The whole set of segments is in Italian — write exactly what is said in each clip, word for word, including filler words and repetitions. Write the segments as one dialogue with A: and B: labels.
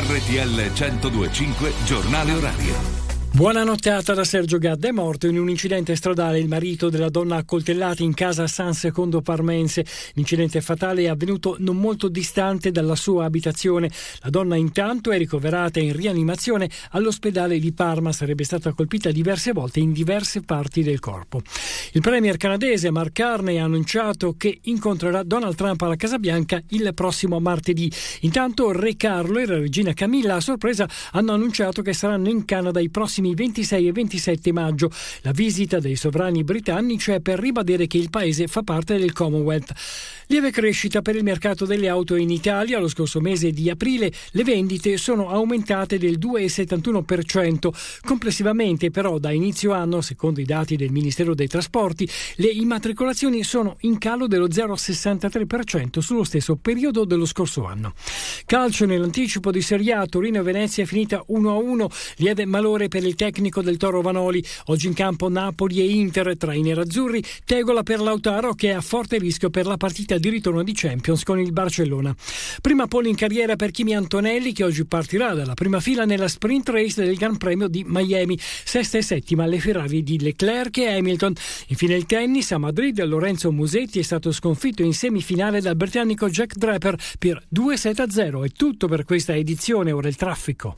A: R T L centodue e cinque Giornale Orario.
B: Buona nottata da Sergio Gadda. È morto in un incidente stradale il marito della donna accoltellata in casa San Secondo Parmense. L'incidente fatale è avvenuto non molto distante dalla sua abitazione. La donna intanto è ricoverata in rianimazione all'ospedale di Parma. Sarebbe stata colpita diverse volte in diverse parti del corpo. Il premier canadese Mark Carney ha annunciato che incontrerà Donald Trump alla Casa Bianca il prossimo martedì. Intanto Re Carlo e la regina Camilla a sorpresa hanno annunciato che saranno in Canada i prossimi ventisei e ventisette maggio. La visita dei sovrani britannici è per ribadire che il paese fa parte del Commonwealth. Lieve crescita per il mercato delle auto in Italia. Lo scorso mese di aprile le vendite sono aumentate del due virgola settantuno per cento. Complessivamente però da inizio anno, secondo i dati del Ministero dei Trasporti, le immatricolazioni sono in calo dello zero virgola sessantatré per cento sullo stesso periodo dello scorso anno. Calcio, nell'anticipo di Serie A, Torino e Venezia è finita uno a uno. Lieve malore per il tecnico del Toro Vanoli. Oggi in campo Napoli e Inter. Tra i nerazzurri tegola per Lautaro, che è a forte rischio per la partita di ritorno di Champions con il Barcellona. Prima pole in carriera per Kimi Antonelli, che oggi partirà dalla prima fila nella sprint race del Gran Premio di Miami. Sesta e settima le Ferrari di Leclerc e Hamilton. Infine il tennis. A Madrid Lorenzo Musetti è stato sconfitto in semifinale dal britannico Jack Draper per due sette a zero. È tutto per questa edizione. Ora il traffico.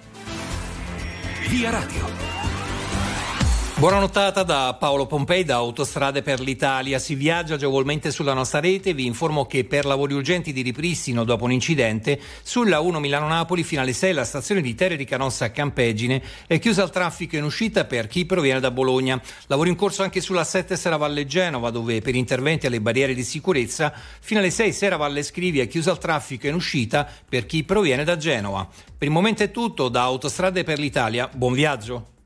A: Via Radio.
C: Buona nottata da Paolo Pompei da Autostrade per l'Italia. Si viaggia agevolmente sulla nostra rete. Vi informo che per lavori urgenti di ripristino dopo un incidente sulla uno Milano-Napoli fino alle sei la stazione di Terre di Canossa a Campeggine è chiusa al traffico in uscita per chi proviene da Bologna. Lavori in corso anche sulla sette Serravalle Genova, dove per interventi alle barriere di sicurezza fino alle sei Serravalle Scrivi è chiusa al traffico in uscita per chi proviene da Genova. Per il momento è tutto da Autostrade per l'Italia. Buon viaggio.